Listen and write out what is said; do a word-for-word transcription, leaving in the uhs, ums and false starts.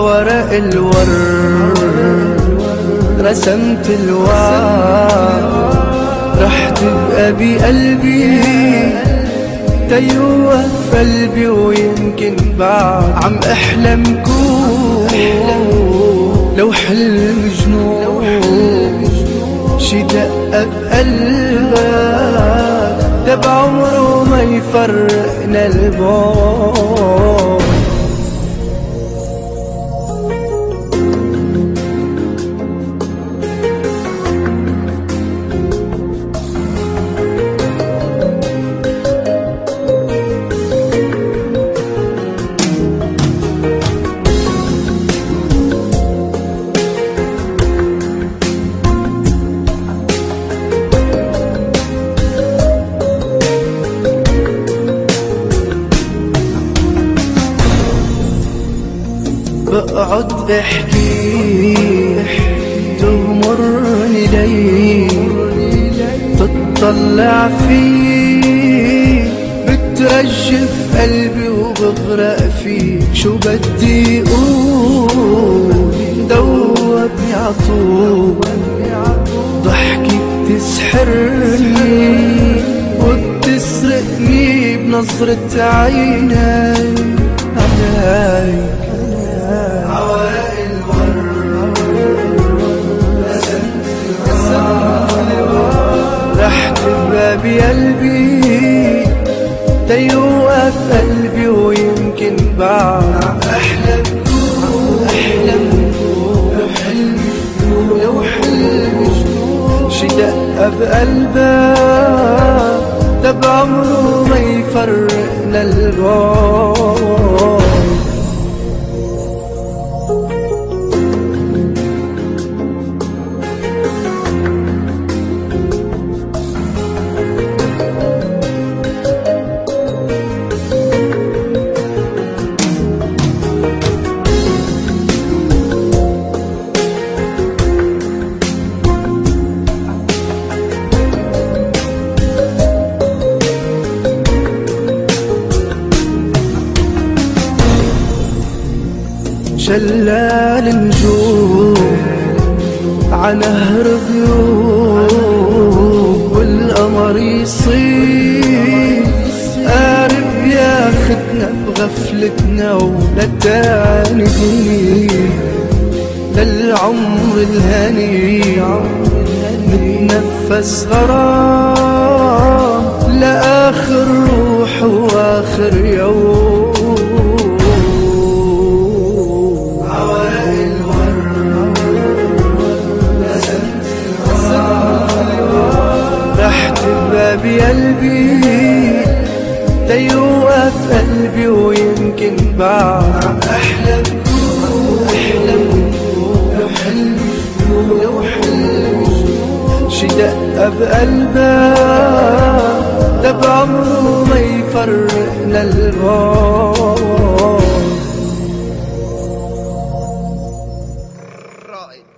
عورق الورد رسمت الوعد رح تبقى بقلبي تيوه في قلبي، ويمكن بعد عم احلم كون لو حلم جنون شي دقة بقلبك ده بعمره ما يفرقنا البعد. بقعد احكي تغمرني لي تطلع فيه بترجف قلبي وبغرق فيه، شو بدي اقول دوبني عطول ضحكي بتسحرني وبتسرقني بنظرة عيني عليك. عورق الورد رسمت الوعد رح تبقى بقلبي تيوقف قلبي، ويمكن بعد احلم احلم لو حلم لو حلم شي دقة بقلبك ده بعمره ما يفرقنا البعد. شلال نجوم عنهر غيوم والقمر يصير قارب ياخدنا بغفلتنا ولتاني للعمر الهني نتنفس غرام لآخر روح واخر يوم. بقلبي تيوقف قلبي، ويمكن بعد احلم احلم لو حلم لو حلم شي دقة بقلبك ده بعمره ما يفرقنا البعد.